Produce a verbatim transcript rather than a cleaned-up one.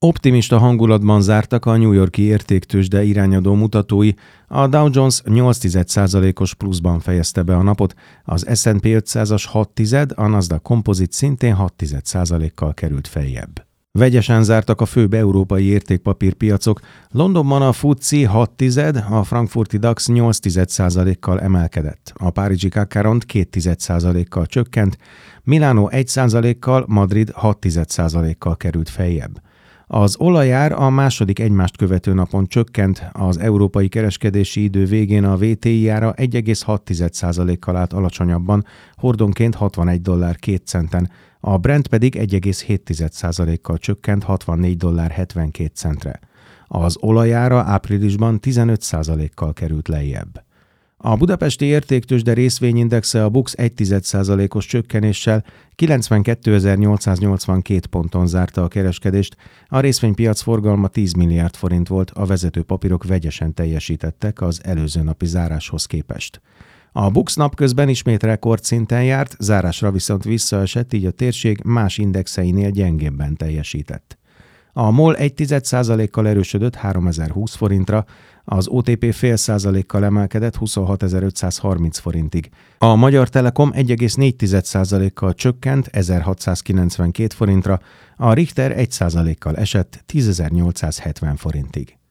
Optimista hangulatban zártak a New York-i értéktőzsde irányadó mutatói, a Dow Jones nyolc egész egy százalékos pluszban fejezte be a napot, az es and pé ötszázas hat tized, a Nasdaq Composite szintén hat egész egy százalékkal került feljebb. Vegyesen zártak a főbb európai értékpapírpiacok, Londonban a ef té es e hat tized, a frankfurti DAX nyolc egész egy százalékkal emelkedett, a párizsi cé á cé Rond két egész egy százalékkal csökkent, Milánó egy százalékkal, Madrid hat egész egy százalékkal került feljebb. Az olajár a második egymást követő napon csökkent, az európai kereskedési idő végén a vé té i ára egy egész hat százalékkal állt alacsonyabban, hordonként hatvanegy dollár két centen, a Brent pedig egy egész hét százalékkal csökkent hatvannégy dollár hetvenkét centre. Az olajára áprilisban tizenöt százalékkal került lejjebb. A budapesti értéktőzsde részvényindexe a BUX egy egész egy százalékos csökkenéssel kilencvenkétezer-nyolcszáznyolcvankét ponton zárta a kereskedést, a részvénypiac forgalma tíz milliárd forint volt, a vezető papírok vegyesen teljesítettek az előző napi záráshoz képest. A BUX napközben ismét rekordszinten járt, zárásra viszont visszaesett, így a térség más indexeinél gyengébben teljesített. A MOL egy egész egy százalékkal erősödött háromezer-húsz forintra, az o té pé fél százalékkal emelkedett huszonhatezer-ötszázharminc forintig. A Magyar Telekom egy egész négy százalékkal csökkent ezerhatszázkilencvenkét forintra, a Richter egy százalékkal esett tízezer-nyolcszázhetven forintig.